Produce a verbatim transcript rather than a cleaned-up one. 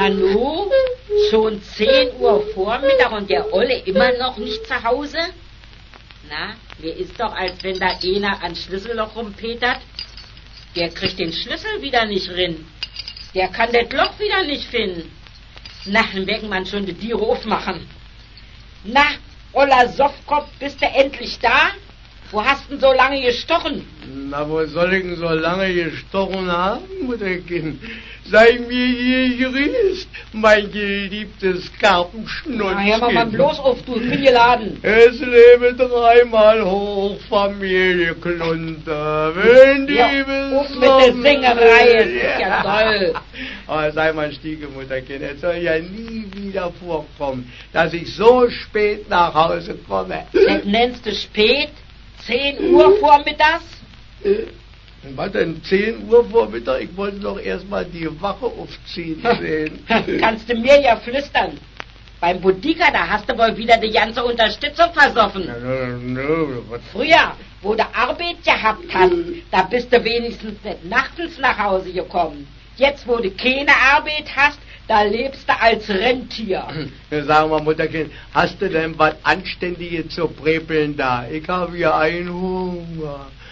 Nanu, schon zehn Uhr Vormittag und der Olle immer noch nicht zu Hause? Na, mir ist doch, als wenn da einer an Schlüsselloch rumpetert. Der kriegt den Schlüssel wieder nicht rin. Der kann das Loch wieder nicht finden. Na, dann werden man schon die Tiere aufmachen. Na, Oller Softkopf, bist du endlich da? Wo hast denn so lange gestochen? Na, wo soll ich denn so lange gestochen haben, Mutterkind? Sei mir hier gerießt, mein geliebtes Karpenschnunzchen. Na, hör mal, mal bloß auf, du, ich bin geladen. Es lebe dreimal hoch, Familie Klunter, wenn die Ja, auf mit der Singerei, das ist ja toll. Aber sei mal Stiegemutterkind, es soll ja nie wieder vorkommen, dass ich so spät nach Hause komme. Das nennst du spät? zehn Uhr vormittags? Äh, was denn, zehn Uhr Vormittag? Ich wollte doch erstmal die Wache aufziehen sehen. Kannst du mir ja flüstern. Beim Boudiker, da hast du wohl wieder die ganze Unterstützung versoffen. No, no, no, was? Früher, wo du Arbeit gehabt hast, da bist du wenigstens nicht nachts nach Hause gekommen. Jetzt, wo du keine Arbeit hast, da lebst du als Rentier. Ja, sag mal, Mutterkind, hast du denn was Anständiges zu prepeln da? Ich habe hier einen Hunger.